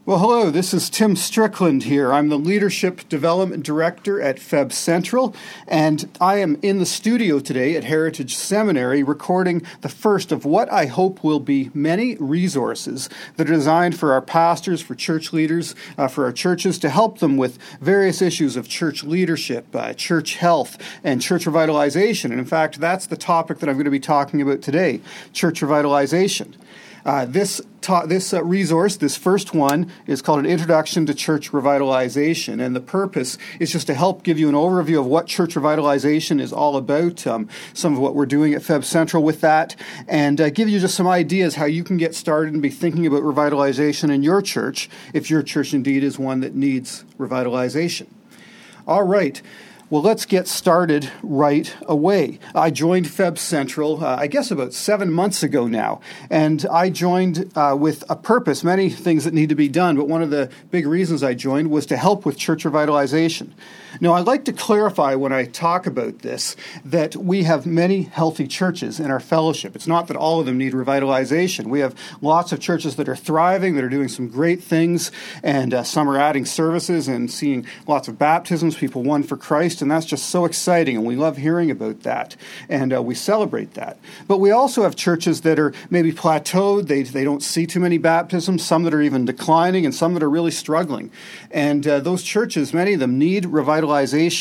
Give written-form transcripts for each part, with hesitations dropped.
Well, hello, this is Tim Strickland here. I'm the Leadership Development Director at Feb Central, and I am in the studio today at Heritage Seminary recording the first of what I hope will be many resources that are designed for our pastors, for church leaders, for our churches to help them with various issues of church leadership, church health, and church revitalization. And in fact, that's the topic that I'm going to be talking about today, church revitalization. This resource, this first one, is called An Introduction to Church Revitalization, and the purpose is just to help give you an overview of what church revitalization is all about, some of what we're doing at Feb Central with that, and give you just some ideas how you can get started and be thinking about revitalization in your church, if your church indeed is one that needs revitalization. All right. Well, let's get started right away. I joined Feb Central, I guess about 7 months ago now, and I joined with a purpose, many things that need to be done, but one of the big reasons I joined was to help with church revitalization. Now, I'd like to clarify when I talk about this that we have many healthy churches in our fellowship. It's not that all of them need revitalization. We have lots of churches that are thriving, that are doing some great things, and some are adding services and seeing lots of baptisms, people won for Christ, and that's just so exciting, and we love hearing about that, and we celebrate that. But we also have churches that are maybe plateaued, they don't see too many baptisms, some that are even declining, and some that are really struggling. And those churches, many of them need revitalization.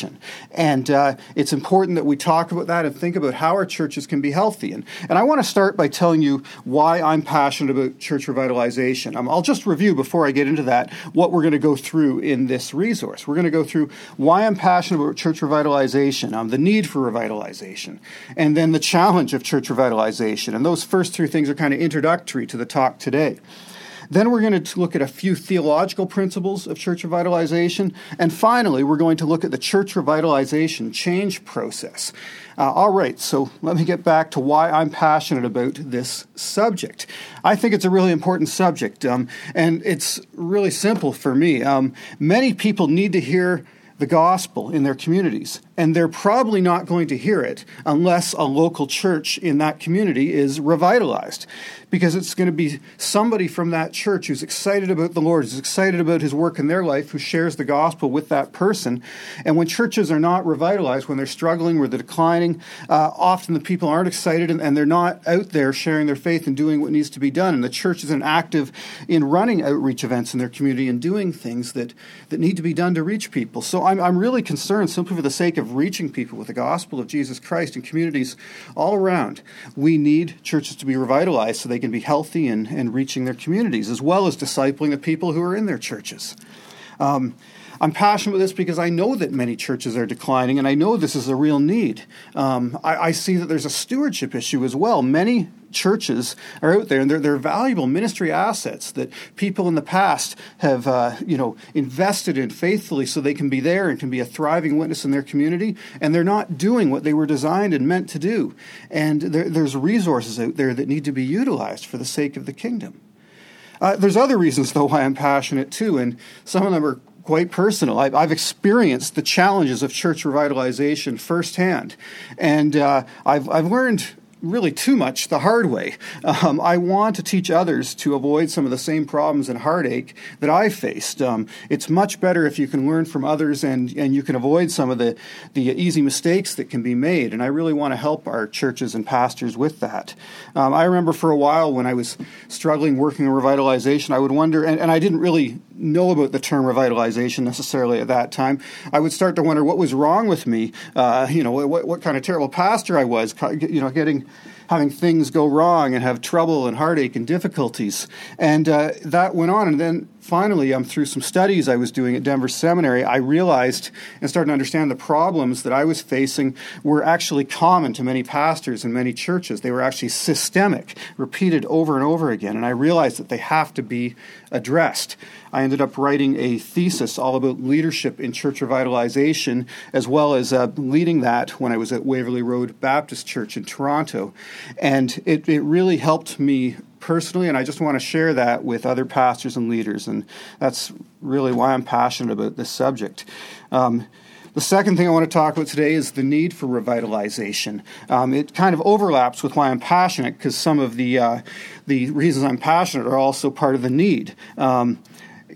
And it's important that we talk about that and think about how our churches can be healthy. And I want to start by telling you why I'm passionate about church revitalization. I'll just review before I get into that what we're going to go through in this resource. We're going to go through why I'm passionate about church revitalization, the need for revitalization, and then the challenge of church revitalization. And those first three things are kind of introductory to the talk today. Then we're going to look at a few theological principles of church revitalization. And finally, we're going to look at the church revitalization change process. All right, so let me get back to why I'm passionate about this subject. I think it's a really important subject, and it's really simple for me. Many people need to hear the gospel in their communities, and they're probably not going to hear it unless a local church in that community is revitalized, because it's going to be somebody from that church who's excited about the Lord, who's excited about his work in their life, who shares the gospel with that person. And when churches are not revitalized, when they're struggling, when they're declining, often the people aren't excited and they're not out there sharing their faith and doing what needs to be done. And the church isn't active in running outreach events in their community and doing things that need to be done to reach people. So I'm really concerned, simply for the sake of reaching people with the gospel of Jesus Christ in communities all around. We need churches to be revitalized so they can be healthy and reaching their communities, as well as discipling the people who are in their churches. I'm passionate about this because I know that many churches are declining, and I know this is a real need. I see that there's a stewardship issue as well. Many churches are out there, and they're valuable ministry assets that people in the past have invested in faithfully so they can be there and can be a thriving witness in their community, and they're not doing what they were designed and meant to do. And there's resources out there that need to be utilized for the sake of the kingdom. There's other reasons, though, why I'm passionate too, and some of them are quite personal. I've experienced the challenges of church revitalization firsthand, and I've learned really too much the hard way. I want to teach others to avoid some of the same problems and heartache that I faced. It's much better if you can learn from others and you can avoid some of the easy mistakes that can be made. And I really want to help our churches and pastors with that. I remember for a while when I was struggling working in revitalization, I would wonder, and I didn't really know about the term revitalization necessarily at that time. I would start to wonder what was wrong with me, what kind of terrible pastor I was, having things go wrong and have trouble and heartache and difficulties. And that went on. And then finally, through some studies I was doing at Denver Seminary, I realized and started to understand the problems that I was facing were actually common to many pastors and many churches. They were actually systemic, repeated over and over again. And I realized that they have to be addressed. I ended up writing a thesis all about leadership in church revitalization, as well as leading that when I was at Waverly Road Baptist Church in Toronto. And it really helped me personally, and I just want to share that with other pastors and leaders, and that's really why I'm passionate about this subject. The second thing I want to talk about today is the need for revitalization. It kind of overlaps with why I'm passionate, because some of the reasons I'm passionate are also part of the need.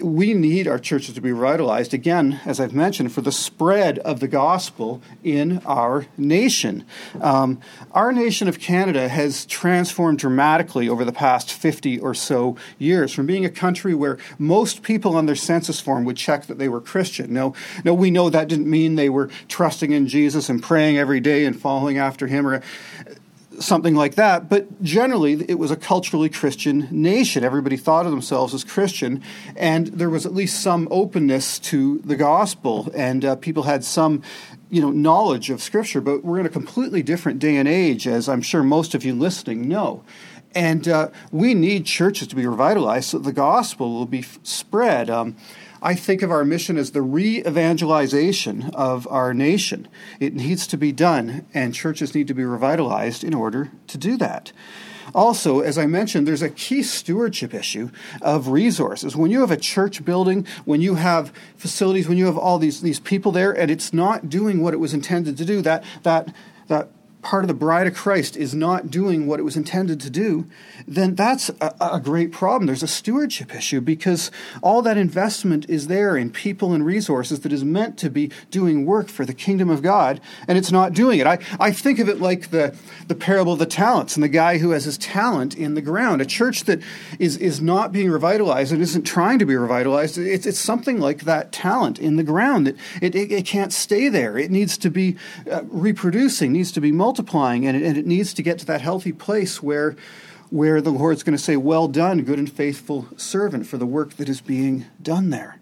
we need our churches to be revitalized, again, as I've mentioned, for the spread of the gospel in our nation. Our nation of Canada has transformed dramatically over the past 50 or so years, from being a country where most people on their census form would check that they were Christian. No, we know that didn't mean they were trusting in Jesus and praying every day and following after him or something like that, but generally it was a culturally Christian nation. Everybody thought of themselves as Christian, and there was at least some openness to the gospel, and people had some knowledge of Scripture. But we're in a completely different day and age, as I'm sure most of you listening know. And we need churches to be revitalized so the gospel will be spread. I think of our mission as the re-evangelization of our nation. It needs to be done, and churches need to be revitalized in order to do that. Also, as I mentioned, there's a key stewardship issue of resources. When you have a church building, when you have facilities, when you have all these people there, and it's not doing what it was intended to do, that part of the bride of Christ is not doing what it was intended to do, then that's a great problem. There's a stewardship issue because all that investment is there in people and resources that is meant to be doing work for the kingdom of God, and it's not doing it. I think of it like the parable of the talents and the guy who has his talent in the ground. A church that is not being revitalized and isn't trying to be revitalized, it's something like that talent in the ground. It can't stay there. It needs to be reproducing, needs to be multiplying, and it needs to get to that healthy place where the Lord's going to say, "Well done, good and faithful servant," for the work that is being done there.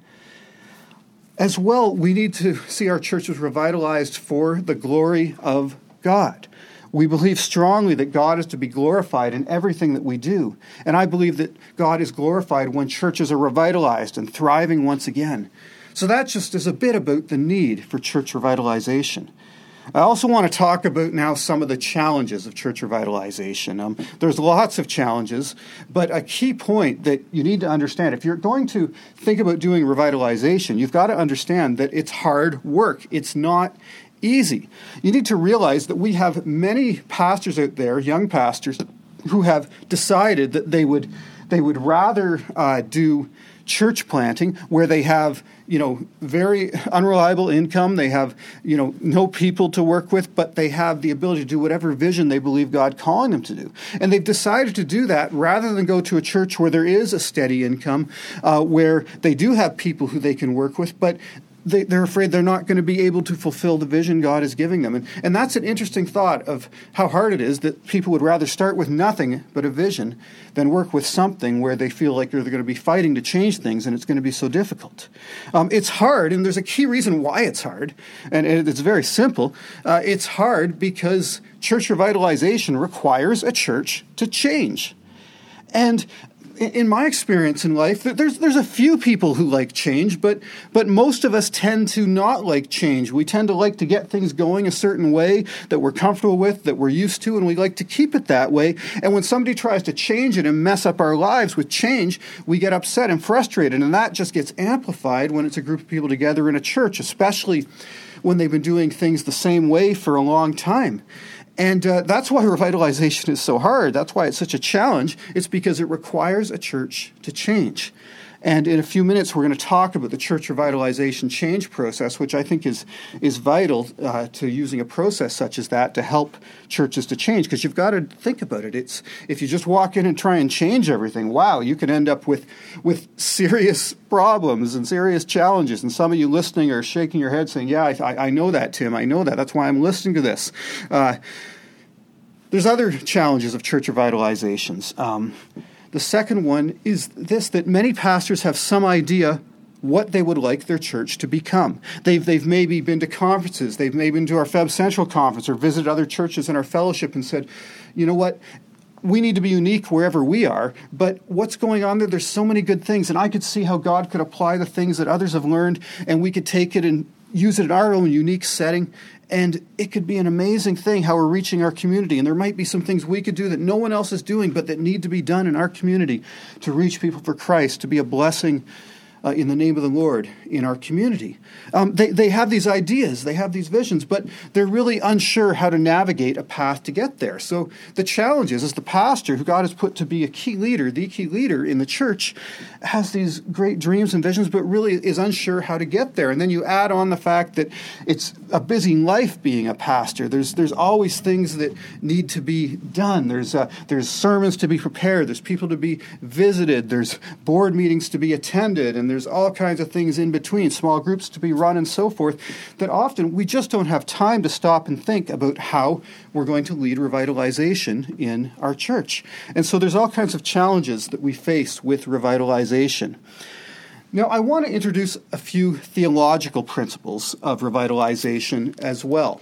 As well, we need to see our churches revitalized for the glory of God. We believe strongly that God is to be glorified in everything that we do. And I believe that God is glorified when churches are revitalized and thriving once again. So that just is a bit about the need for church revitalization. I also want to talk about now some of the challenges of church revitalization. There's lots of challenges, but a key point that you need to understand, if you're going to think about doing revitalization, you've got to understand that it's hard work. It's not easy. You need to realize that we have many pastors out there, young pastors, who have decided that they would rather do church planting where they have very unreliable income, they have no people to work with, but they have the ability to do whatever vision they believe God calling them to do. And they've decided to do that rather than go to a church where there is a steady income, where they do have people who they can work with, but they're afraid they're not going to be able to fulfill the vision God is giving them. And that's an interesting thought of how hard it is that people would rather start with nothing but a vision than work with something where they feel like they're going to be fighting to change things and it's going to be so difficult. It's hard, and there's a key reason why it's hard, and it's very simple. It's hard because church revitalization requires a church to change. And in my experience in life, there's a few people who like change, but most of us tend to not like change. We tend to like to get things going a certain way that we're comfortable with, that we're used to, and we like to keep it that way. And when somebody tries to change it and mess up our lives with change, we get upset and frustrated, and that just gets amplified when it's a group of people together in a church, especially when they've been doing things the same way for a long time. And that's why revitalization is so hard. That's why it's such a challenge. It's because it requires a church to change. And in a few minutes, we're going to talk about the church revitalization change process, which I think is vital to using a process such as that to help churches to change. Because you've got to think about it. It's if you just walk in and try and change everything, wow, you can end up with serious problems and serious challenges. And some of you listening are shaking your head saying, yeah, I know that, Tim. I know that. That's why I'm listening to this. There's other challenges of church revitalizations. The second one is this, that many pastors have some idea what they would like their church to become. They've maybe been to conferences. They've maybe been to our Feb Central conference or visited other churches in our fellowship and said, you know what, we need to be unique wherever we are, but what's going on there? There's so many good things, and I could see how God could apply the things that others have learned, and we could take it and use it in our own unique setting. And it could be an amazing thing how we're reaching our community. And there might be some things we could do that no one else is doing, but that need to be done in our community to reach people for Christ, to be a blessing in the name of the Lord in our community. They have these ideas, they have these visions, but they're really unsure how to navigate a path to get there. So the challenge is, as the pastor who God has put to be a key leader, the key leader in the church, has these great dreams and visions, but really is unsure how to get there. And then you add on the fact that it's a busy life being a pastor. There's always things that need to be done. There's sermons to be prepared. There's people to be visited. There's board meetings to be attended. And there's all kinds of things in between, small groups to be run and so forth, that often we just don't have time to stop and think about how we're going to lead revitalization in our church. And so there's all kinds of challenges that we face with revitalization. Now, I want to introduce a few theological principles of revitalization as well.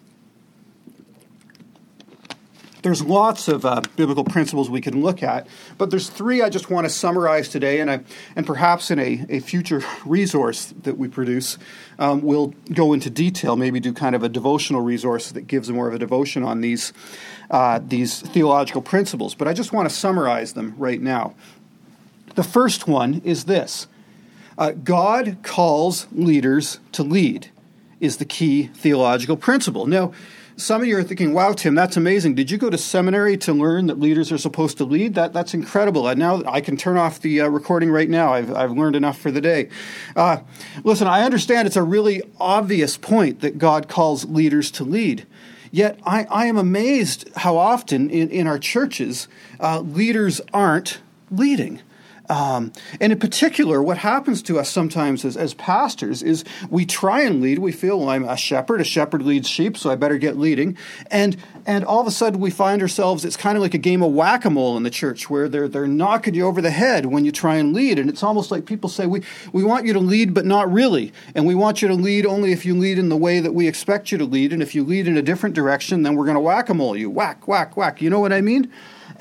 There's lots of biblical principles we can look at, but there's three I just want to summarize today, and perhaps in a future resource that we produce, we'll go into detail, maybe do kind of a devotional resource that gives more of a devotion on these theological principles. But I just want to summarize them right now. The first one is this. God calls leaders to lead is the key theological principle. Now, some of you are thinking, wow, Tim, that's amazing. Did you go to seminary to learn that leaders are supposed to lead? That's incredible. And now I can turn off the recording right now. I've learned enough for the day. Listen, I understand it's a really obvious point that God calls leaders to lead. Yet I am amazed how often in our churches leaders aren't leading. And in particular, what happens to us sometimes as pastors is we try and lead. We feel, well, I'm a shepherd leads sheep, so I better get leading. And all of a sudden we find ourselves, it's kind of like a game of whack-a-mole in the church where they're knocking you over the head when you try and lead. And it's almost like people say, we want you to lead, but not really. And we want you to lead only if you lead in the way that we expect you to lead. And if you lead in a different direction, then we're going to whack-a-mole you. Whack, whack, whack. You know what I mean?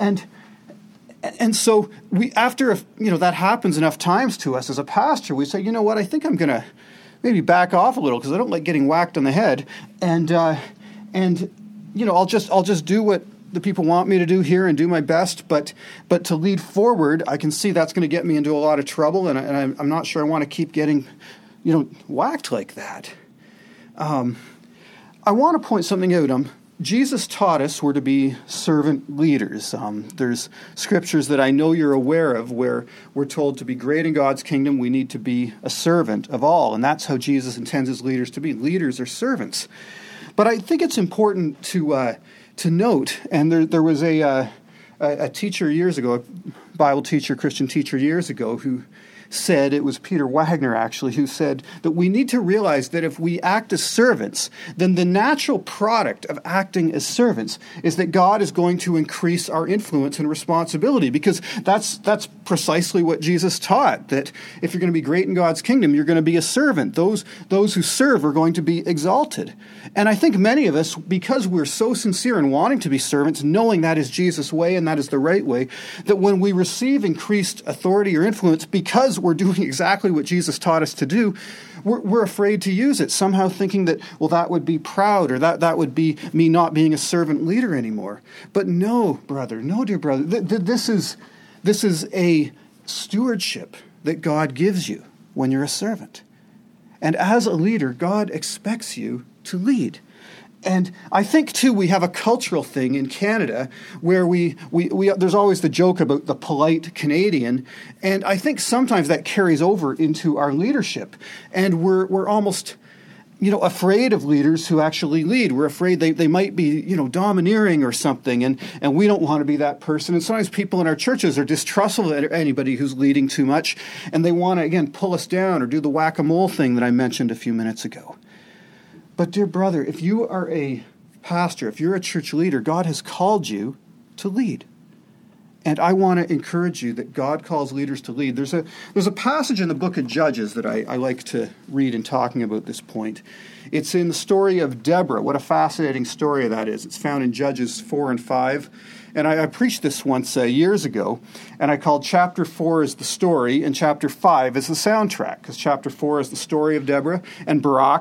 And so after that happens enough times to us as a pastor, we say, you know what, I think I'm going to maybe back off a little because I don't like getting whacked on the head, and I'll just do what the people want me to do here and do my best, but to lead forward, I can see that's going to get me into a lot of trouble, and I'm not sure I want to keep getting whacked like that. I want to point something out. Jesus taught us we're to be servant leaders. There's scriptures that I know you're aware of where we're told to be great in God's kingdom, we need to be a servant of all. And that's how Jesus intends his leaders to be. Leaders are servants. But I think it's important to note, and there was a teacher years ago, a Bible teacher, Christian teacher years ago, who said, it was Peter Wagner actually, who said that we need to realize that if we act as servants, then the natural product of acting as servants is that God is going to increase our influence and responsibility, because that's precisely what Jesus taught, that if you're going to be great in God's kingdom, you're going to be a servant. Those who serve are going to be exalted. And I think many of us, because we're so sincere in wanting to be servants, knowing that is Jesus' way and that is the right way, that when we receive increased authority or influence because we're doing exactly what Jesus taught us to do, we're afraid to use it, somehow thinking that, well, that would be proud, or that would be me not being a servant leader anymore. But no, brother, no, dear brother, this is a stewardship that God gives you when you're a servant. And as a leader, God expects you to lead. And I think, too, we have a cultural thing in Canada where we there's always the joke about the polite Canadian, and I think sometimes that carries over into our leadership. And we're almost, afraid of leaders who actually lead. We're afraid they might be, domineering or something, and we don't want to be that person. And sometimes people in our churches are distrustful of anybody who's leading too much, and they want to, again, pull us down or do the whack-a-mole thing that I mentioned a few minutes ago. But dear brother, if you are a pastor, if you're a church leader, God has called you to lead. And I want to encourage you that God calls leaders to lead. There's a passage in the book of Judges that I like to read in talking about this point. It's in the story of Deborah. What a fascinating story that is. It's found in Judges 4 and 5. And I preached this once years ago, and I called chapter 4 as the story and chapter 5 as the soundtrack, because chapter 4 is the story of Deborah and Barak,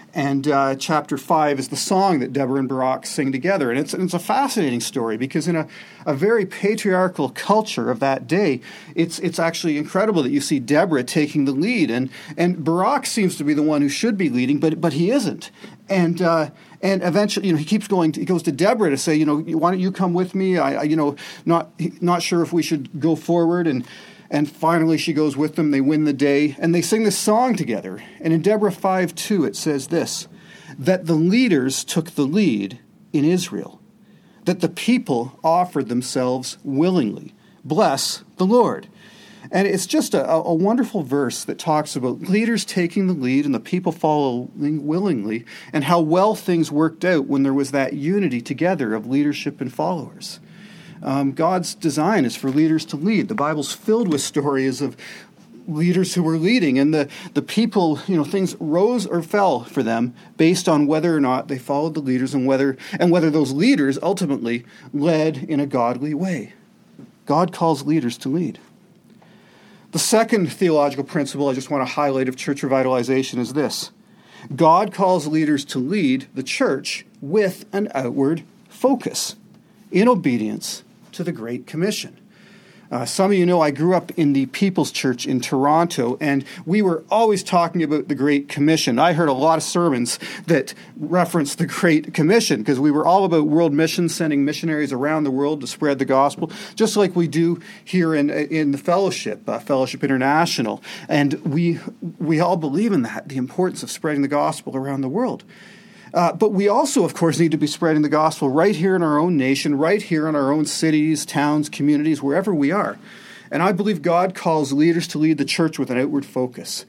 And chapter 5 is the song that Deborah and Barak sing together. And it's a fascinating story because in a very patriarchal culture of that day, it's actually incredible that you see Deborah taking the lead. And Barak seems to be the one who should be leading, but he isn't. And eventually, he keeps going. He goes to Deborah to say, why don't you come with me? Not sure if we should go forward. And finally, she goes with them. They win the day, and they sing this song together. And in Deborah 5:2, it says this: that the leaders took the lead in Israel, that the people offered themselves willingly. Bless the Lord. And it's just a wonderful verse that talks about leaders taking the lead and the people following willingly, and how well things worked out when there was that unity together of leadership and followers. God's design is for leaders to lead. The Bible's filled with stories of leaders who were leading, and the people, things rose or fell for them based on whether or not they followed the leaders and whether those leaders ultimately led in a godly way. God calls leaders to lead. The second theological principle I just want to highlight of church revitalization is this: God calls leaders to lead the church with an outward focus, in obedience to the Great Commission. Some of you know I grew up in the People's Church in Toronto, and we were always talking about the Great Commission. I heard a lot of sermons that referenced the Great Commission because we were all about world missions, sending missionaries around the world to spread the gospel, just like we do here in the Fellowship, Fellowship International. And we all believe in that, the importance of spreading the gospel around the world. But we also, of course, need to be spreading the gospel right here in our own nation, right here in our own cities, towns, communities, wherever we are. And I believe God calls leaders to lead the church with an outward focus.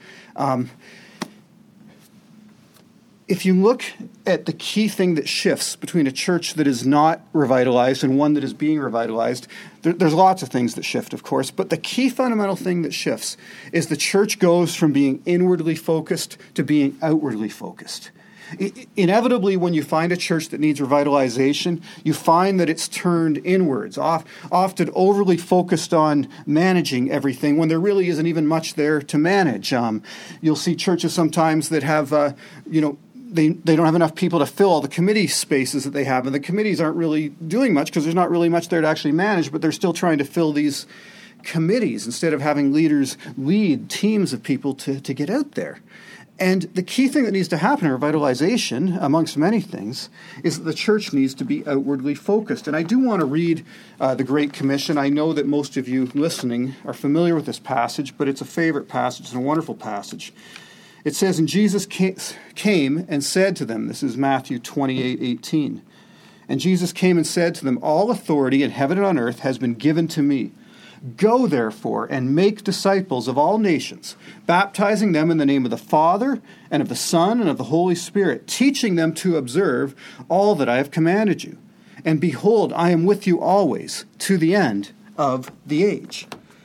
If you look at the key thing that shifts between a church that is not revitalized and one that is being revitalized, there's lots of things that shift, of course, but the key fundamental thing that shifts is the church goes from being inwardly focused to being outwardly focused. Inevitably, when you find a church that needs revitalization, you find that it's turned inwards, often overly focused on managing everything when there really isn't even much there to manage. You'll see churches sometimes that have, they don't have enough people to fill all the committee spaces that they have, and the committees aren't really doing much because there's not really much there to actually manage, but they're still trying to fill these committees instead of having leaders lead teams of people to get out there. And the key thing that needs to happen in revitalization, amongst many things, is that the church needs to be outwardly focused. And I do want to read the Great Commission. I know that most of you listening are familiar with this passage, but it's a favorite passage. It's a wonderful passage. It says, "And Jesus came and said to them," this is Matthew 28:18, "and Jesus came and said to them, 'All authority in heaven and on earth has been given to me. Go, therefore, and make disciples of all nations, baptizing them in the name of the Father, and of the Son, and of the Holy Spirit, teaching them to observe all that I have commanded you. And behold, I am with you always, to the end of the age.'"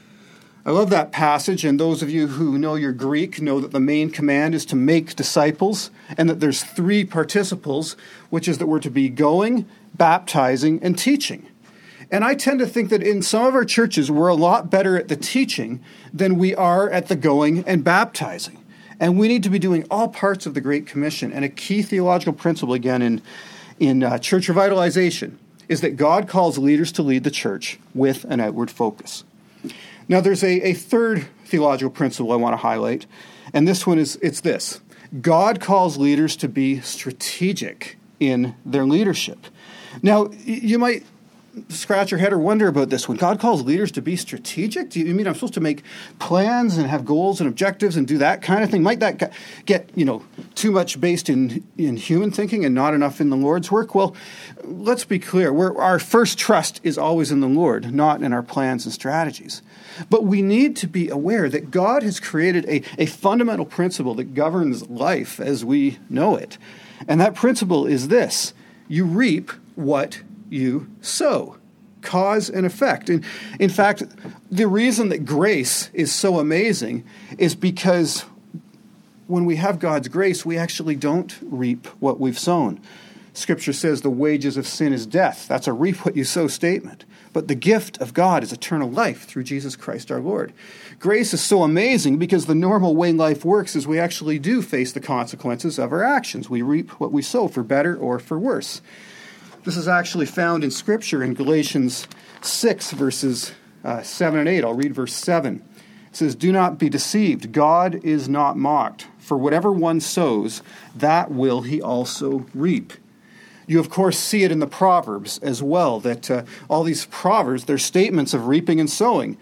I love that passage, and those of you who know your Greek know that the main command is to make disciples, and that there's three participles, which is that we're to be going, baptizing, and teaching. And I tend to think that in some of our churches, we're a lot better at the teaching than we are at the going and baptizing. And we need to be doing all parts of the Great Commission. And a key theological principle, again, in church revitalization is that God calls leaders to lead the church with an outward focus. Now, there's a third theological principle I want to highlight, and this one it's this. God calls leaders to be strategic in their leadership. Now, you might scratch your head or wonder about this. When God calls leaders to be strategic, do you mean I'm supposed to make plans and have goals and objectives and do that kind of thing? Might that get, too much based in human thinking and not enough in the Lord's work? Well, let's be clear. Our first trust is always in the Lord, not in our plans and strategies. But we need to be aware that God has created a fundamental principle that governs life as we know it. And that principle is this: you reap what you sow. Cause and effect. And in fact, the reason that grace is so amazing is because when we have God's grace, we actually don't reap what we've sown. Scripture says the wages of sin is death. That's a reap what you sow statement. but the gift of God is eternal life through Jesus Christ our Lord. Grace is so amazing because the normal way life works is we actually do face the consequences of our actions. We reap what we sow, for better or for worse. This is actually found in Scripture in Galatians 6, verses 7 and 8. I'll read verse 7. It says, "Do not be deceived. God is not mocked. For whatever one sows, that will he also reap." You, of course, see it in the Proverbs as well, that all these Proverbs, they're statements of reaping and sowing.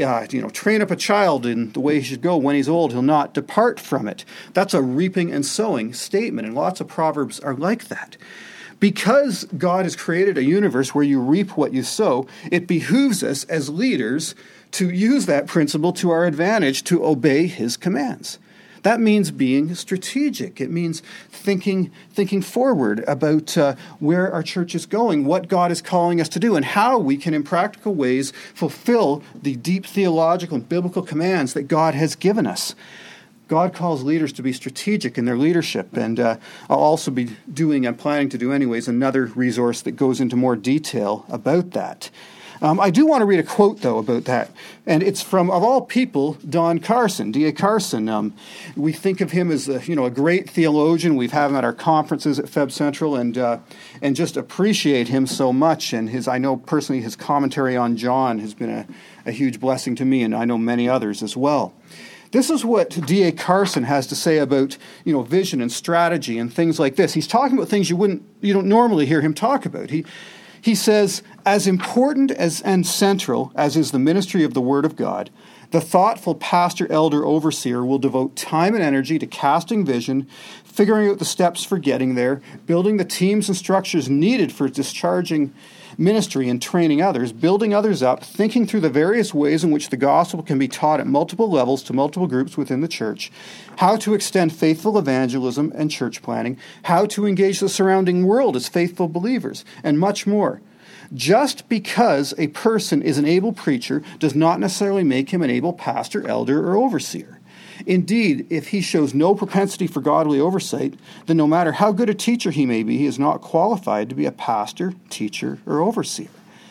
Train up a child in the way he should go. When he's old, he'll not depart from it. That's a reaping and sowing statement, and lots of Proverbs are like that. Because God has created a universe where you reap what you sow, it behooves us as leaders to use that principle to our advantage to obey his commands. That means being strategic. It means thinking forward about where our church is going, what God is calling us to do, and how we can, in practical ways, fulfill the deep theological and biblical commands that God has given us. God calls leaders to be strategic in their leadership, and I'll also be I'm planning to do anyways, another resource that goes into more detail about that. I do want to read a quote, though, about that, and it's from, of all people, Don Carson, D.A. Carson. We think of him as a great theologian. We've had him at our conferences at Feb Central, and just appreciate him so much. And I know personally his commentary on John has been a huge blessing to me, and I know many others as well. This is what D.A. Carson has to say about, vision and strategy and things like this. He's talking about things you don't normally hear him talk about. He says, as important and central as is the ministry of the Word of God, the thoughtful pastor, elder, overseer will devote time and energy to casting vision, figuring out the steps for getting there, building the teams and structures needed for discharging ministry and training others, building others up, thinking through the various ways in which the gospel can be taught at multiple levels to multiple groups within the church, how to extend faithful evangelism and church planning, how to engage the surrounding world as faithful believers, and much more. Just because a person is an able preacher does not necessarily make him an able pastor, elder, or overseer. Indeed, if he shows no propensity for godly oversight, then no matter how good a teacher he may be, he is not qualified to be a pastor, teacher, or overseer.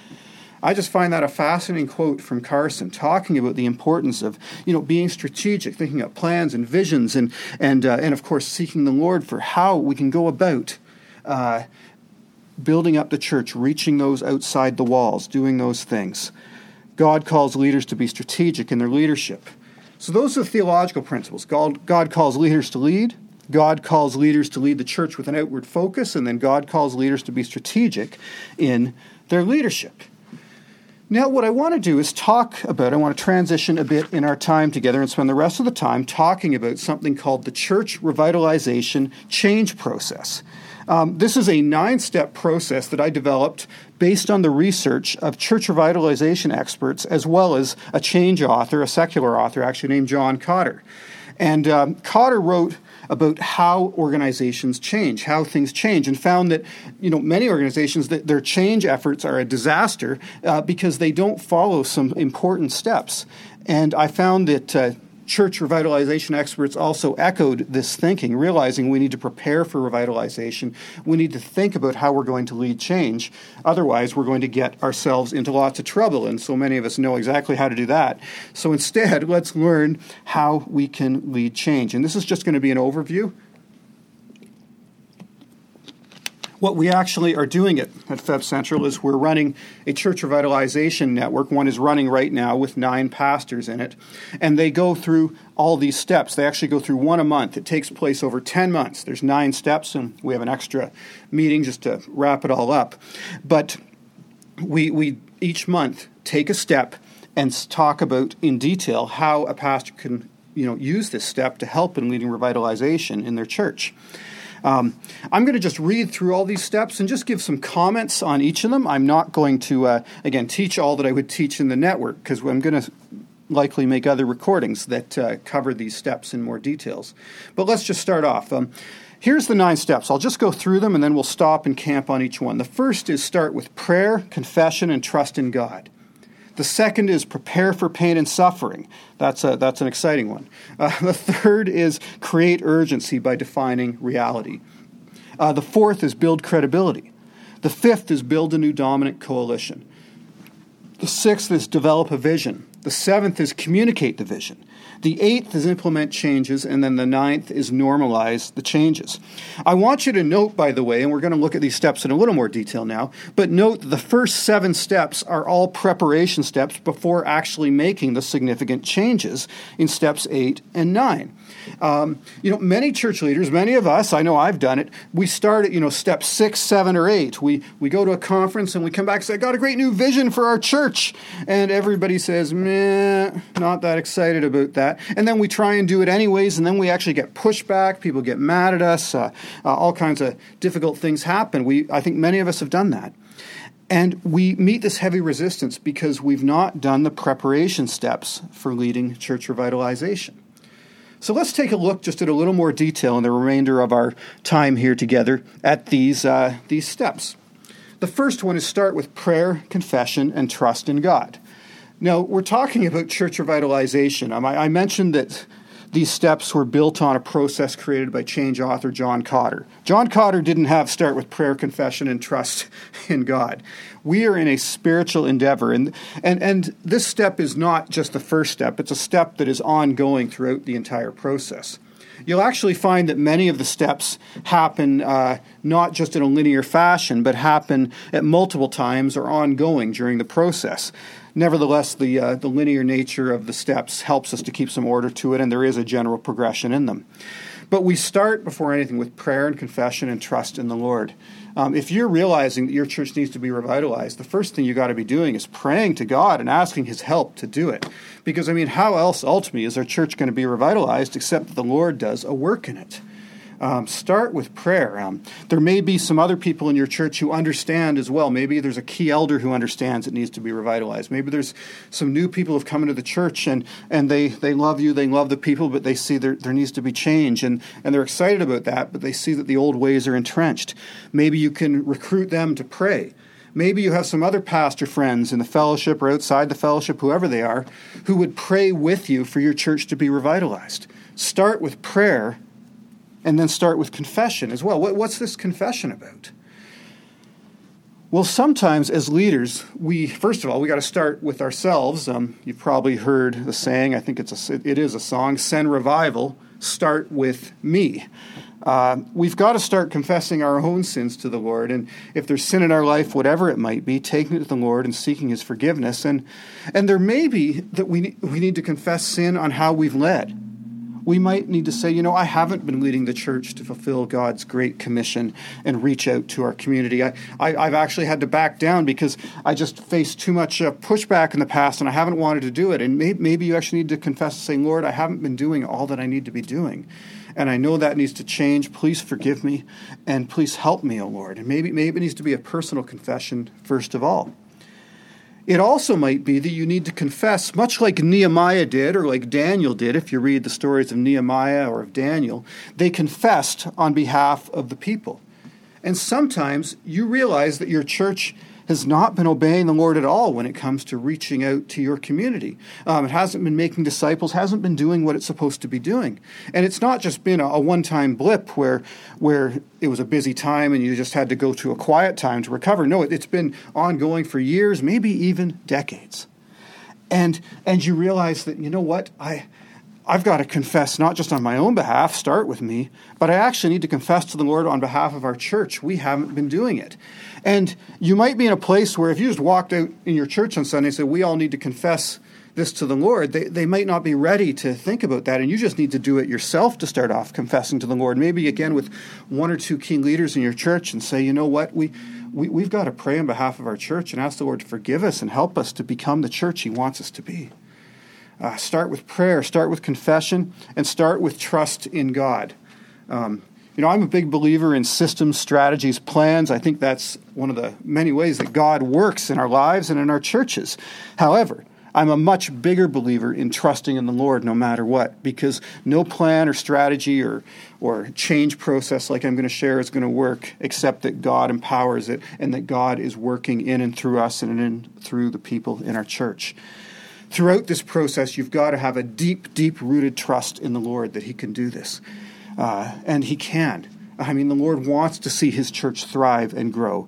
I just find that a fascinating quote from Carson, talking about the importance of, being strategic, thinking up plans and visions, and of course seeking the Lord for how we can go about building up the church, reaching those outside the walls, doing those things. God calls leaders to be strategic in their leadership. So those are the theological principles. God calls leaders to lead. God calls leaders to lead the church with an outward focus. And then God calls leaders to be strategic in their leadership. Now, what I want to do is I want to transition a bit in our time together and spend the rest of the time talking about something called the church revitalization change process. This is a 9-step process that I developed based on the research of church revitalization experts, as well as a change author, a secular author actually named John Cotter. And Cotter wrote about how organizations change, how things change, and found that many organizations, that their change efforts are a disaster because they don't follow some important steps. And I found that church revitalization experts also echoed this thinking, realizing we need to prepare for revitalization. We need to think about how we're going to lead change. Otherwise, we're going to get ourselves into lots of trouble, and so many of us know exactly how to do that. So instead, let's learn how we can lead change. And this is just going to be an overview. What we actually are doing at Feb Central is we're running a church revitalization network. One is running right now with 9 pastors in it. And they go through all these steps. They actually go through one a month. It takes place over 10 months. There's 9 steps, and we have an extra meeting just to wrap it all up. But we each month take a step and talk about in detail how a pastor can use this step to help in leading revitalization in their church. I'm going to just read through all these steps and just give some comments on each of them. I'm not going to, teach all that I would teach in the network, because I'm going to likely make other recordings that cover these steps in more details. But let's just start off. Here's the 9 steps. I'll just go through them, and then we'll stop and camp on each one. The first is start with prayer, confession, and trust in God. The second is prepare for pain and suffering. That's an exciting one. The third is create urgency by defining reality. The fourth is build credibility. The fifth is build a new dominant coalition. The 6th is develop a vision. The 7th is communicate the vision. The 8th is implement changes, and then the 9th is normalize the changes. I want you to note, by the way, and we're going to look at these steps in a little more detail now, but note that the first 7 steps are all preparation steps before actually making the significant changes in steps 8 and 9. Many church leaders, many of us, I know I've done it, we start at, step 6, 7, or 8. We go to a conference and we come back and say, I got a great new vision for our church. And everybody says, meh, not that excited about that. And then we try and do it anyways, and then we actually get pushback. People get mad at us. All kinds of difficult things happen. I think many of us have done that. And we meet this heavy resistance because we've not done the preparation steps for leading church revitalization. So let's take a look just at a little more detail in the remainder of our time here together at these steps. The first one is start with prayer, confession, and trust in God. Now, we're talking about church revitalization. I mentioned that these steps were built on a process created by Change author John Cotter. John Cotter didn't have start with prayer, confession, and trust in God. We are in a spiritual endeavor, and this step is not just the first step. It's a step that is ongoing throughout the entire process. You'll actually find that many of the steps happen not just in a linear fashion, but happen at multiple times or ongoing during the process. Nevertheless, the linear nature of the steps helps us to keep some order to it, and there is a general progression in them. But we start, before anything, with prayer and confession and trust in the Lord. If you're realizing that your church needs to be revitalized, the first thing you got to be doing is praying to God and asking His help to do it. Because, how else ultimately is our church going to be revitalized except that the Lord does a work in it? Start with prayer. There may be some other people in your church who understand as well. Maybe there's a key elder who understands it needs to be revitalized. Maybe there's some new people who have come into the church and they love you, they love the people, but they see there needs to be change. And they're excited about that, but they see that the old ways are entrenched. Maybe you can recruit them to pray. Maybe you have some other pastor friends in the fellowship or outside the fellowship, whoever they are, who would pray with you for your church to be revitalized. Start with prayer. And then start with confession as well. What's this confession about? Well, sometimes as leaders, first of all, we got to start with ourselves. You've probably heard the saying, I think it is a song, send revival, start with me. We've got to start confessing our own sins to the Lord. And if there's sin in our life, whatever it might be, taking it to the Lord and seeking His forgiveness. And there may be that we need to confess sin on how we've led. We might need to say, I haven't been leading the church to fulfill God's great commission and reach out to our community. I've actually had to back down because I just faced too much pushback in the past and I haven't wanted to do it. And maybe you actually need to confess and say, Lord, I haven't been doing all that I need to be doing. And I know that needs to change. Please forgive me and please help me, O Lord. And maybe it needs to be a personal confession first of all. It also might be that you need to confess, much like Nehemiah did or like Daniel did, if you read the stories of Nehemiah or of Daniel, they confessed on behalf of the people. And sometimes you realize that your church has not been obeying the Lord at all when it comes to reaching out to your community. It hasn't been making disciples, hasn't been doing what it's supposed to be doing. And it's not just been a one-time blip where it was a busy time and you just had to go to a quiet time to recover. No, it's been ongoing for years, maybe even decades. And you realize that, what, I've got to confess not just on my own behalf, start with me, but I actually need to confess to the Lord on behalf of our church. We haven't been doing it. And you might be in a place where if you just walked out in your church on Sunday and said, we all need to confess this to the Lord, they might not be ready to think about that. And you just need to do it yourself to start off confessing to the Lord. Maybe again with one or two key leaders in your church and say, what, we've got to pray on behalf of our church and ask the Lord to forgive us and help us to become the church He wants us to be. Start with prayer, start with confession, and start with trust in God. I'm a big believer in systems, strategies, plans. I think that's one of the many ways that God works in our lives and in our churches. However, I'm a much bigger believer in trusting in the Lord no matter what, because no plan or strategy or change process like I'm going to share is going to work except that God empowers it and that God is working in and through us and in through the people in our church. Throughout this process, you've got to have a deep, deep-rooted trust in the Lord that He can do this. And He can. The Lord wants to see His church thrive and grow.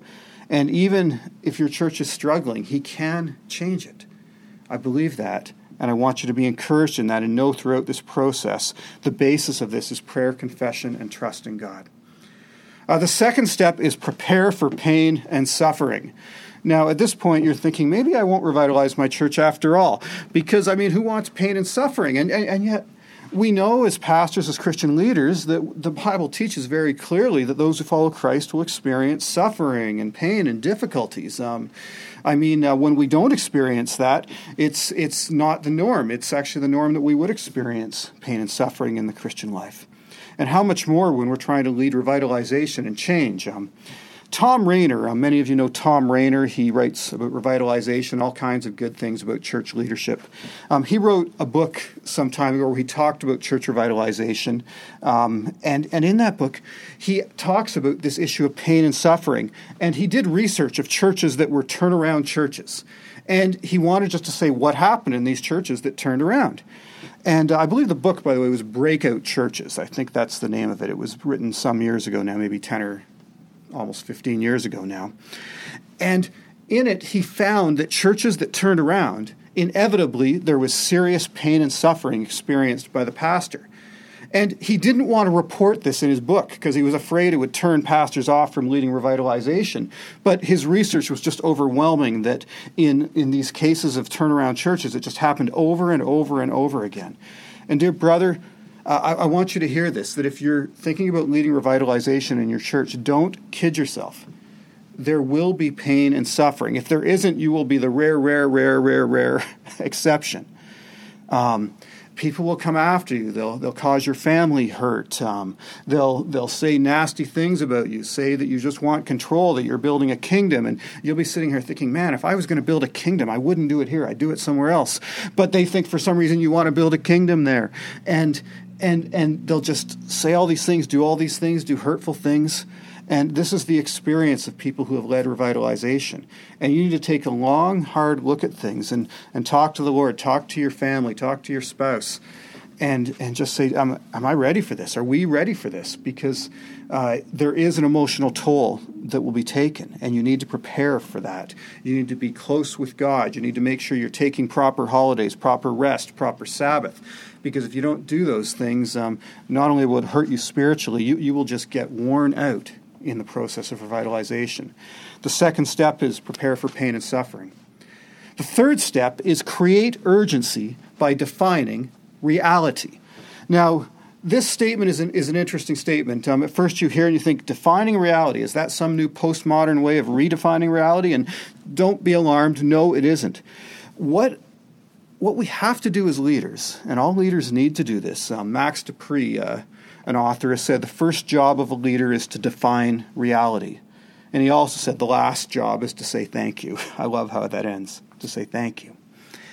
And even if your church is struggling, he can change it. I believe that, and I want you to be encouraged in that and know throughout this process the basis of this is prayer, confession, and trust in God. The second step is prepare for pain and suffering. Now, at this point, you're thinking, maybe I won't revitalize my church after all, because, who wants pain and suffering? And yet, we know as pastors, as Christian leaders, that the Bible teaches very clearly that those who follow Christ will experience suffering and pain and difficulties. When we don't experience that, it's not the norm. It's actually the norm that we would experience pain and suffering in the Christian life. And how much more when we're trying to lead revitalization and change. Tom Rainer, many of you know Tom Rainer. He writes about revitalization, all kinds of good things about church leadership. He wrote a book some time ago where he talked about church revitalization. And in that book, he talks about this issue of pain and suffering. And he did research of churches that were turnaround churches. And he wanted just to say what happened in these churches that turned around. And I believe the book, by the way, was Breakout Churches. I think that's the name of it. It was written some years ago now, maybe 10 or almost 15 years ago now. And in it, he found that churches that turned around, inevitably, there was serious pain and suffering experienced by the pastor. And he didn't want to report this in his book because he was afraid it would turn pastors off from leading revitalization. But his research was just overwhelming that in these cases of turnaround churches, it just happened over and over and over again. And dear brother, I want you to hear this, that if you're thinking about leading revitalization in your church, don't kid yourself. There will be pain and suffering. If there isn't, you will be the rare exception. People will come after you. They'll cause your family hurt. They'll say nasty things about you, say that you just want control, that you're building a kingdom. And you'll be sitting here thinking, man, if I was going to build a kingdom, I wouldn't do it here. I'd do it somewhere else. But they think for some reason you want to build a kingdom there. And they'll just say all these things, do all these things, do hurtful things. And this is the experience of people who have led revitalization. And you need to take a long, hard look at things and talk to the Lord, talk to your family, talk to your spouse, and just say, am I ready for this? Are we ready for this? Because there is an emotional toll that will be taken, and you need to prepare for that. You need to be close with God. You need to make sure you're taking proper holidays, proper rest, proper Sabbath. Because if you don't do those things, not only will it hurt you spiritually, you will just get worn out in the process of revitalization. The second step is prepare for pain and suffering. The third step is create urgency by defining reality. Now, this statement is an interesting statement. At first you hear and you think, defining reality, is that some new postmodern way of redefining reality? And don't be alarmed, no, it isn't. What we have to do as leaders, and all leaders need to do this, Max Dupree, an author, has said the first job of a leader is to define reality. And he also said the last job is to say thank you. I love how that ends, to say thank you.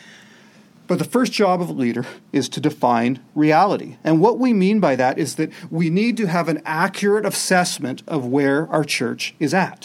But the first job of a leader is to define reality. And what we mean by that is that we need to have an accurate assessment of where our church is at.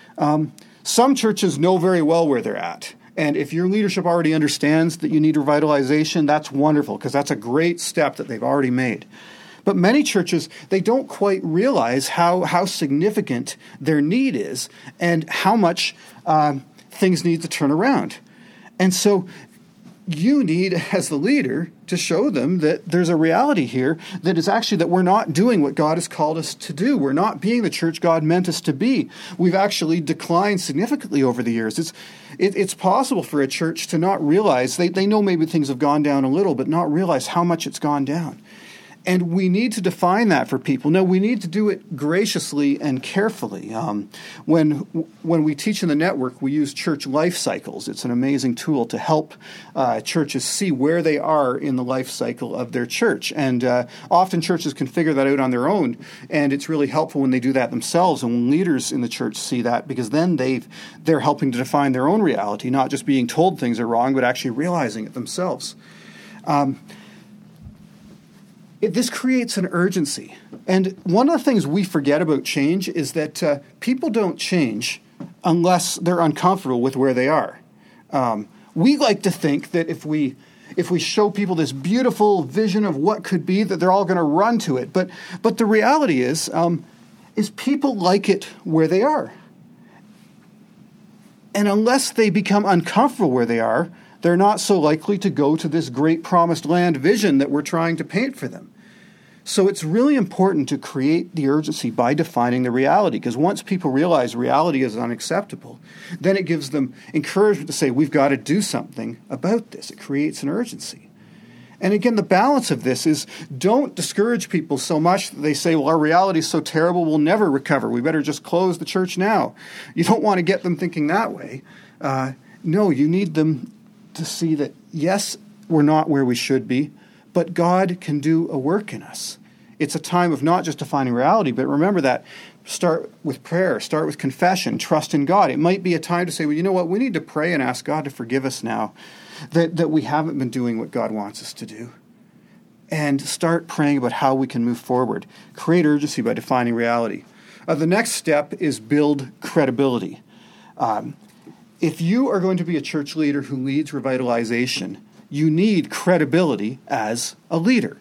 Some churches know very well where they're at. And if your leadership already understands that you need revitalization, that's wonderful, because that's a great step that they've already made. But many churches, they don't quite realize how significant their need is and how much things need to turn around. And so you need, as the leader, to show them that there's a reality here that is actually that we're not doing what God has called us to do. We're not being the church God meant us to be. We've actually declined significantly over the years. It's possible for a church to not realize, they know maybe things have gone down a little, but not realize how much it's gone down. And we need to define that for people. No, we need to do it graciously and carefully. When we teach in the network, we use church life cycles. It's an amazing tool to help churches see where they are in the life cycle of their church. And often churches can figure that out on their own, and it's really helpful when they do that themselves and when leaders in the church see that, because then they're helping to define their own reality, not just being told things are wrong, but actually realizing it themselves. This creates an urgency. And one of the things we forget about change is that people don't change unless they're uncomfortable with where they are. We like to think that if we show people this beautiful vision of what could be, that they're all going to run to it. But the reality is people like it where they are. And unless they become uncomfortable where they are, they're not so likely to go to this great promised land vision that we're trying to paint for them. So it's really important to create the urgency by defining the reality, because once people realize reality is unacceptable, then it gives them encouragement to say, we've got to do something about this. It creates an urgency. And again, the balance of this is don't discourage people so much that they say, well, our reality is so terrible, we'll never recover. We better just close the church now. You don't want to get them thinking that way. No, you need them to see that, yes, we're not where we should be, but God can do a work in us. It's a time of not just defining reality, but remember that start with prayer, start with confession, trust in God. It might be a time to say, well, you know what, we need to pray and ask God to forgive us now that we haven't been doing what God wants us to do. And start praying about how we can move forward. Create urgency by defining reality. The next step is build credibility. If you are going to be a church leader who leads revitalization, you need credibility as a leader.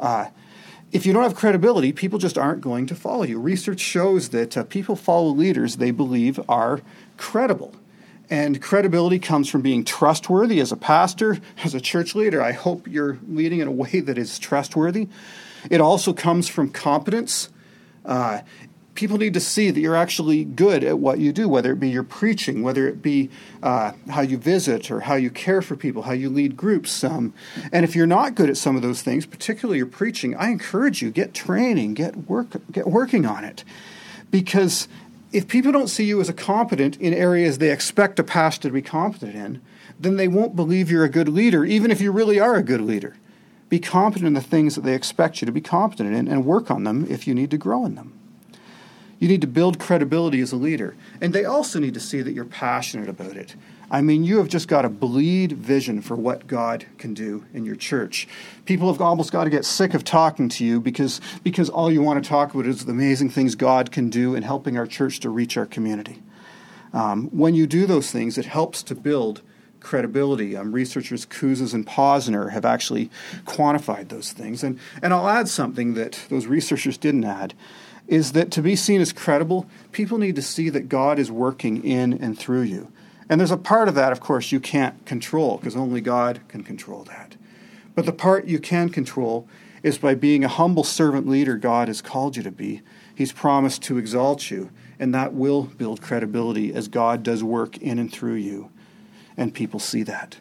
If you don't have credibility, people just aren't going to follow you. Research shows that people follow leaders they believe are credible. And credibility comes from being trustworthy as a pastor, as a church leader. I hope you're leading in a way that is trustworthy. It also comes from competence. People need to see that you're actually good at what you do, whether it be your preaching, whether it be how you visit or how you care for people, how you lead groups. And if you're not good at some of those things, particularly your preaching, I encourage you, get training, get working on it. Because if people don't see you as a competent in areas they expect a pastor to be competent in, then they won't believe you're a good leader, even if you really are a good leader. Be competent in the things that they expect you to be competent in and work on them if you need to grow in them. You need to build credibility as a leader. And they also need to see that you're passionate about it. I mean, you have just got to bleed vision for what God can do in your church. People have almost got to get sick of talking to you because all you want to talk about is the amazing things God can do in helping our church to reach our community. When you do those things, it helps to build credibility. Researchers Kouzes and Posner have actually quantified those things. And I'll add something that those researchers didn't add, is that to be seen as credible, people need to see that God is working in and through you. And there's a part of that, of course, you can't control, because only God can control that. But the part you can control is by being a humble servant leader God has called you to be. He's promised to exalt you, and that will build credibility as God does work in and through you, and people see that.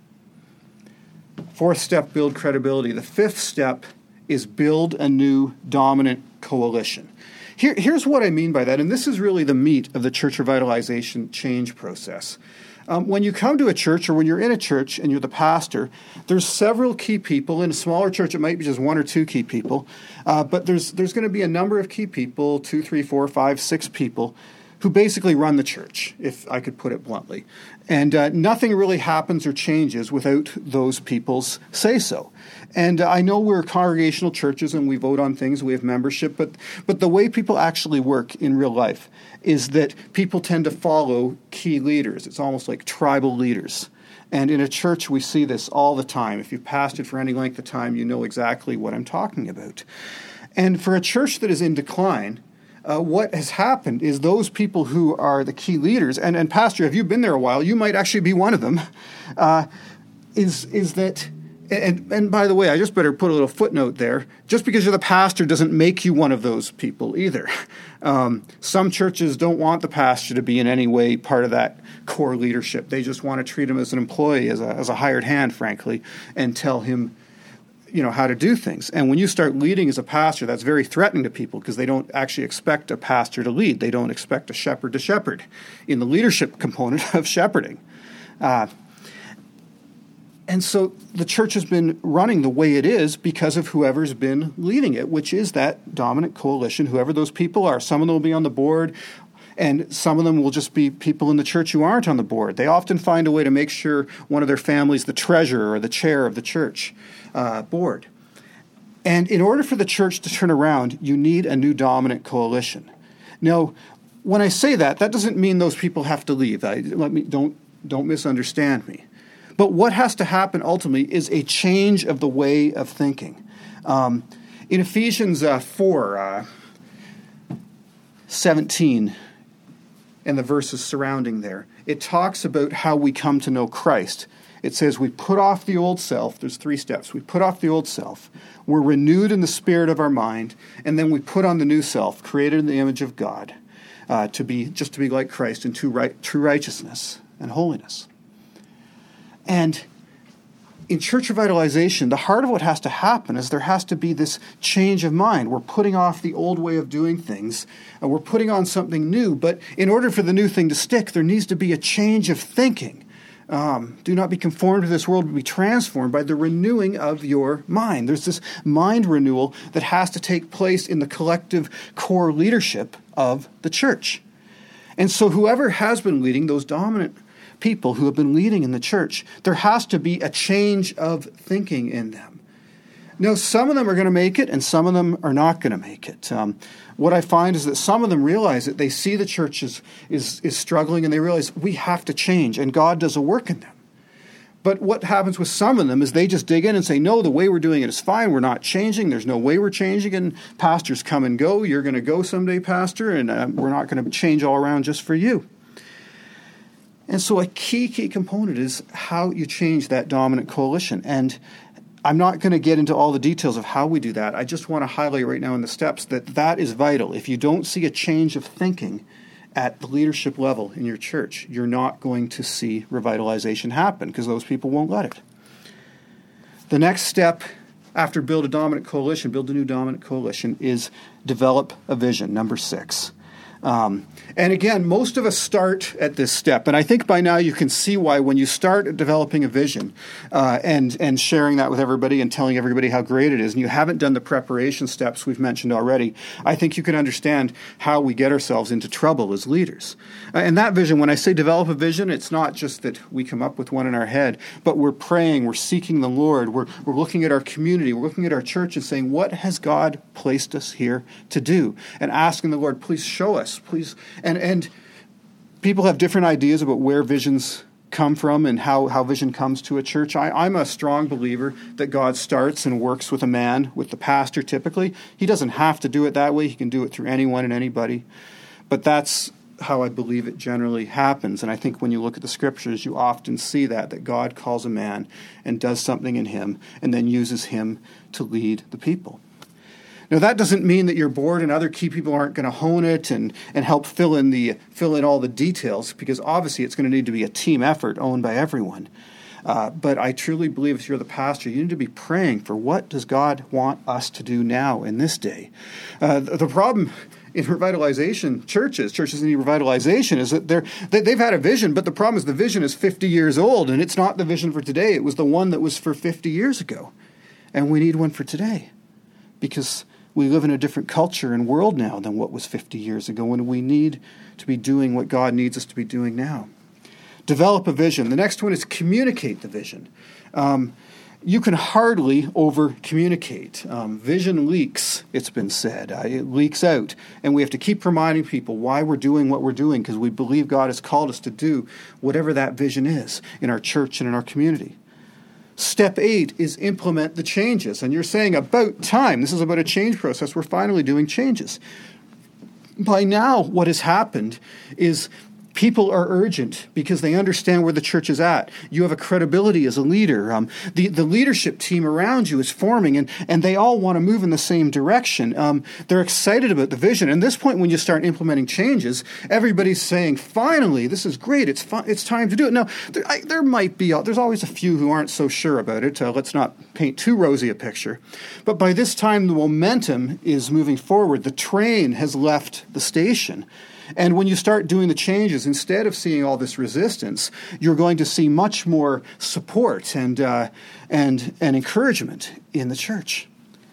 Fourth step, build credibility. The fifth step is build a new dominant coalition. Here's what I mean by that, and this is really the meat of the church revitalization change process. When you come to a church or when you're in a church and you're the pastor, there's several key people. In a smaller church, it might be just one or two key people. But there's going to be a number of key people, 2, 3, 4, 5, 6 people, who basically run the church, if I could put it bluntly. And nothing really happens or changes without those people's say-so. And I know we're congregational churches and we vote on things, we have membership, but the way people actually work in real life is that people tend to follow key leaders. It's almost like tribal leaders. And in a church, we see this all the time. If you've pastored for any length of time, you know exactly what I'm talking about. And for a church that is in decline, what has happened is those people who are the key leaders, and Pastor, if you've been there a while, you might actually be one of them, is that, and by the way, I just better put a little footnote there, just because you're the pastor doesn't make you one of those people either. Some churches don't want the pastor to be in any way part of that core leadership. They just want to treat him as an employee, as a hired hand, frankly, and tell him how to do things. And when you start leading as a pastor, that's very threatening to people because they don't actually expect a pastor to lead. They don't expect a shepherd to shepherd in the leadership component of shepherding. And so the church has been running the way it is because of whoever's been leading it, which is that dominant coalition, whoever those people are. Some of them will be on the board, and some of them will just be people in the church who aren't on the board. They often find a way to make sure one of their families the treasurer or the chair of the church board. And in order for the church to turn around, you need a new dominant coalition. Now, when I say that doesn't mean those people have to leave. Don't misunderstand me. But what has to happen ultimately is a change of the way of thinking. In Ephesians 4:17, and the verses surrounding there. It talks about how we come to know Christ. It says we put off the old self. There's 3 steps. We put off the old self. We're renewed in the spirit of our mind. And then we put on the new self, created in the image of God, to be like Christ in true righteousness and holiness. And in church revitalization, the heart of what has to happen is there has to be this change of mind. We're putting off the old way of doing things, and we're putting on something new. But in order for the new thing to stick, there needs to be a change of thinking. Do not be conformed to this world, but be transformed by the renewing of your mind. There's this mind renewal that has to take place in the collective core leadership of the church. And so whoever has been leading, those dominant people who have been leading in the church, there has to be a change of thinking in them. Now, some of them are going to make it, and some of them are not going to make it. What I find is that some of them realize that they see the church is struggling, and they realize we have to change, and God does a work in them. But what happens with some of them is they just dig in and say, no, the way we're doing it is fine. We're not changing. There's no way we're changing. And pastors come and go. You're going to go someday, pastor, and we're not going to change all around just for you. And so a key component is how you change that dominant coalition. And I'm not going to get into all the details of how we do that. I just want to highlight right now in the steps that is vital. If you don't see a change of thinking at the leadership level in your church, you're not going to see revitalization happen because those people won't let it. The next step after build a new dominant coalition is develop a vision, number 6. And again, most of us start at this step. And I think by now you can see why when you start developing a vision and sharing that with everybody and telling everybody how great it is, and you haven't done the preparation steps we've mentioned already, I think you can understand how we get ourselves into trouble as leaders. And that vision, when I say develop a vision, it's not just that we come up with one in our head, but we're praying, we're seeking the Lord, we're looking at our community, we're looking at our church and saying, what has God placed us here to do? And asking the Lord, please show us, please. And people have different ideas about where visions come from and how vision comes to a church. I'm a strong believer that God starts and works with a man, with the pastor typically. He doesn't have to do it that way. He can do it through anyone and anybody. But that's how I believe it generally happens. And I think when you look at the scriptures, you often see that God calls a man and does something in him and then uses him to lead the people. Now, that doesn't mean that your board and other key people aren't going to hone it and help fill in all the details, because obviously it's going to need to be a team effort owned by everyone. But I truly believe if you're the pastor, you need to be praying for what does God want us to do now in this day. The problem in revitalization, churches in need revitalization, is that they've had a vision, but the problem is the vision is 50 years old, and it's not the vision for today. It was the one that was for 50 years ago. And we need one for today, because we live in a different culture and world now than what was 50 years ago, and we need to be doing what God needs us to be doing now. Develop a vision. The next one is communicate the vision. You can hardly over-communicate. Vision leaks, it's been said. It leaks out, and we have to keep reminding people why we're doing what we're doing, because we believe God has called us to do whatever that vision is in our church and in our community. Step 8 is implement the changes. And you're saying, about time. This is about a change process. We're finally doing changes. By now, what has happened is people are urgent because they understand where the church is at. You have a credibility as a leader. The leadership team around you is forming, and they all want to move in the same direction. They're excited about the vision. And at this point, when you start implementing changes, everybody's saying, finally, this is great. It's time to do it. Now, there's always a few who aren't so sure about it. Let's not paint too rosy a picture. But by this time, the momentum is moving forward. The train has left the station. And when you start doing the changes, instead of seeing all this resistance, you're going to see much more support and encouragement in the church.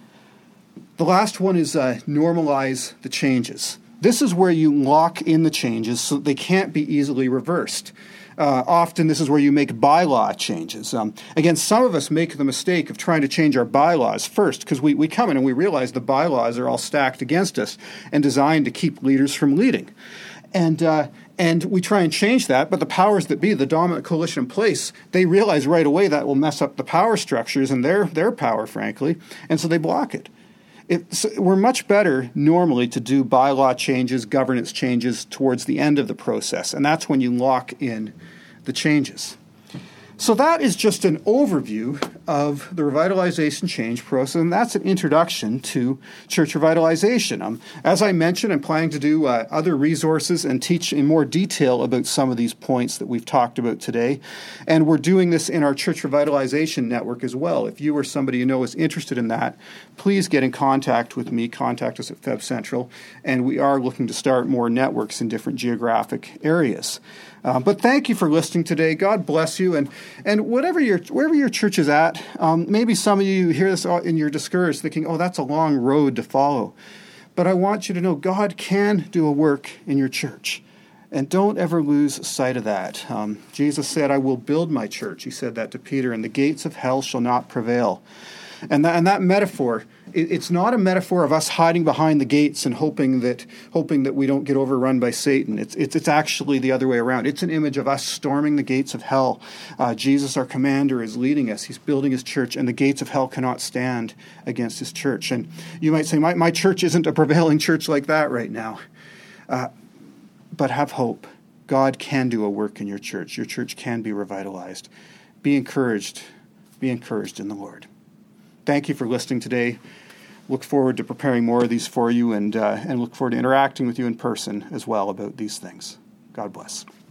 The last one is normalize the changes. This is where you lock in the changes so that they can't be easily reversed. Often this is where you make bylaw changes. Again, some of us make the mistake of trying to change our bylaws first, because we come in and we realize the bylaws are all stacked against us and designed to keep leaders from leading. And we try and change that, but the powers that be, the dominant coalition in place, they realize right away that will mess up the power structures and their power, frankly, and so they block it. we're much better normally to do bylaw changes, governance changes towards the end of the process, and that's when you lock in the changes. So that is just an overview of the revitalization change process, and that's an introduction to church revitalization. As I mentioned, I'm planning to do other resources and teach in more detail about some of these points that we've talked about today, and we're doing this in our church revitalization network as well. If you or somebody you know is interested in that, please get in contact with me, contact us at Feb Central, and we are looking to start more networks in different geographic areas. But thank you for listening today. God bless you. And wherever your church is at, maybe some of you hear this and you're discouraged, thinking, oh, that's a long road to follow. But I want you to know God can do a work in your church. And don't ever lose sight of that. Jesus said, I will build my church. He said that to Peter, and the gates of hell shall not prevail. And that metaphor, it's not a metaphor of us hiding behind the gates and hoping that we don't get overrun by Satan. It's actually the other way around. It's an image of us storming the gates of hell. Jesus, our commander, is leading us. He's building his church, and the gates of hell cannot stand against his church. And you might say, my church isn't a prevailing church like that right now. But have hope. God can do a work in your church. Your church can be revitalized. Be encouraged. Be encouraged in the Lord. Thank you for listening today. Look forward to preparing more of these for you, and look forward to interacting with you in person as well about these things. God bless.